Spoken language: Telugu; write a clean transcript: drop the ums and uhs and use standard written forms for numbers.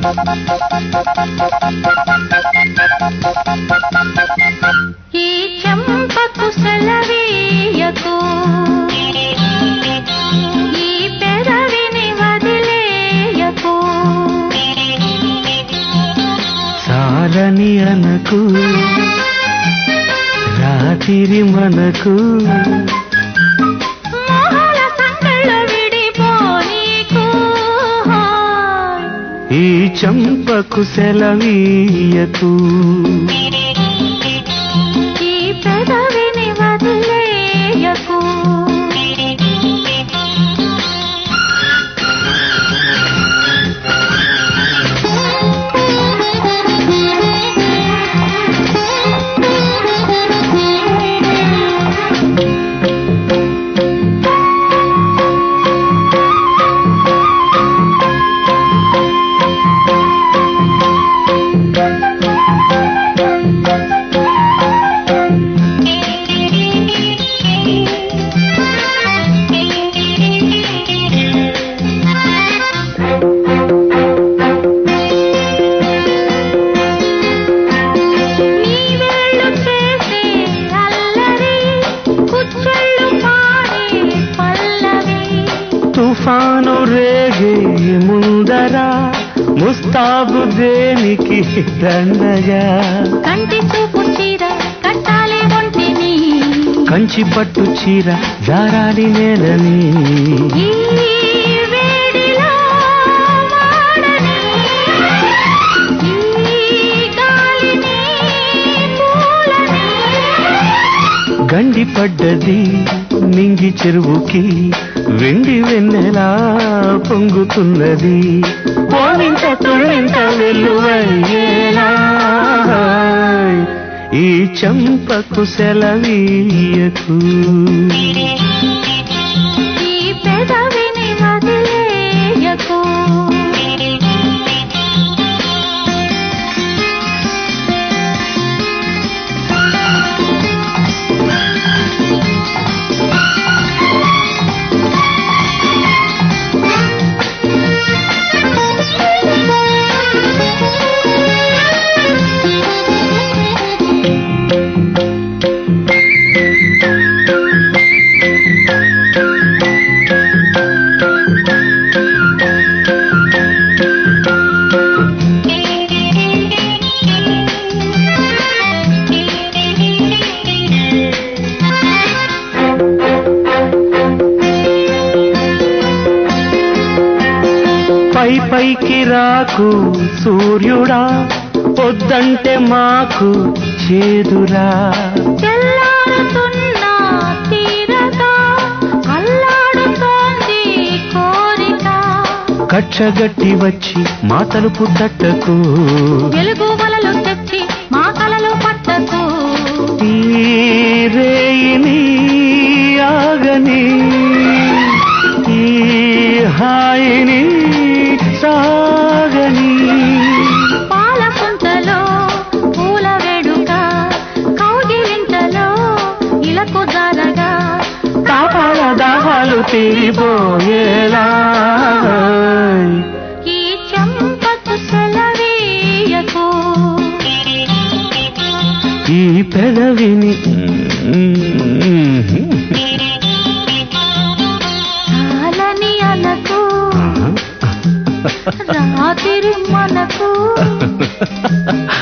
ఈ చెంపకు సెలవీయకు, ఈ పెదవిని వదిలేయకు, సారని అనకు రాత్రి మనకు, మోహల సంగళ్ళు విడిపోనీకు. ఈ చెంపకు సెలవీయకు, ఈ పెదవిని వదిలేయకు. తుఫాను రేగే ముందర ముస్తాబు దేనికి దండగా, కంటి చూపు చీర కట్టాలి ఒంటిని, కంచి పట్టు చీర జారాలి నేలని, ఈ వేడిలో వాడని, ఈ గాలిని పూలని. గండి పడ్డది నింగి చెరువుకి, వెండి వెన్నెలా పొంగుతున్నది, పోవింత తొలింత వెల్లువయ్యేలా. ఈ చెంపకు సెలవీయకు, ఈ పెదవిని వదిలేయకు. పై పైకి రాకు సూర్యుడా, పొద్దంటే మాకు చేదురా, తెల్లారుతున్న తీరగా అల్లాడుతోంది కోరిక, కచ్చగట్టి వచ్చి మా తలుపు తట్టకు, వెలుగు వలలు తెచ్చి మా కలలు పట్టకు. ఈ రేయిని ఆగని, ఈ హాయిని సాగని, పాల పుంతలో పూల వేడుక, కౌగిలింతలో ఇలకు జారగా, తాపాల దాహాలు తీరిపోయేలా. ఈ చెంపకు సెలవీయకు, ఈ పెదవిని చాలని అనకు రాత్రి మనకు.